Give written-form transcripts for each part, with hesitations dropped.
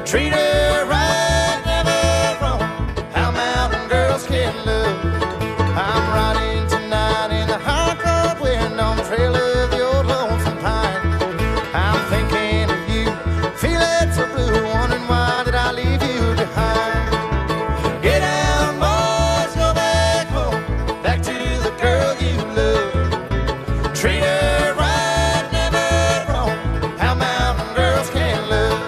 Treat her right, never wrong. How mountain girls can love. I'm riding tonight in the high cold wind on the trail of the old lonesome pine. I'm thinking of you, feeling so blue, wondering why did I leave you behind. Get down, boys, go back home, back to the girl you love. Treat her right, never wrong. How mountain girls can love.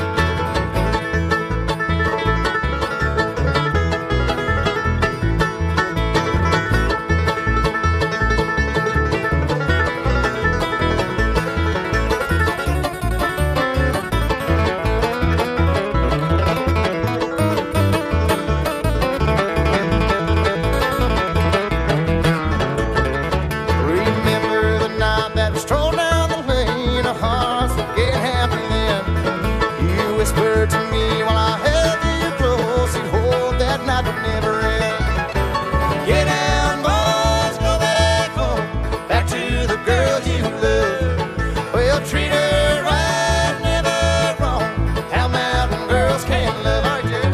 Remember the night that we strolled down the lane, our hearts were getting happy then. You whispered to me while I held you close, you'd hold that night would never end. Get down, boys, go back home, back to the girl you love. Well, treat her right, never wrong. How mountain girls can love. All right, Jerry.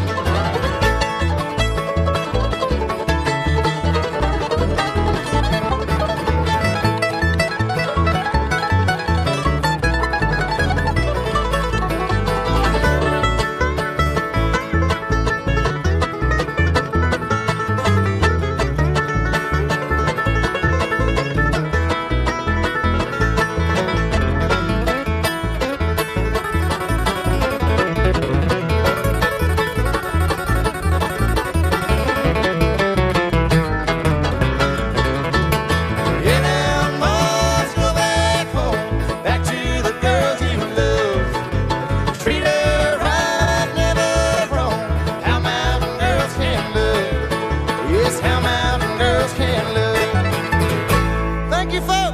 Get down, boys, go back home, back to the girls you love. Treat her right, never wrong. How mountain girls can love. Yes, how mountain girls can love. Thank you for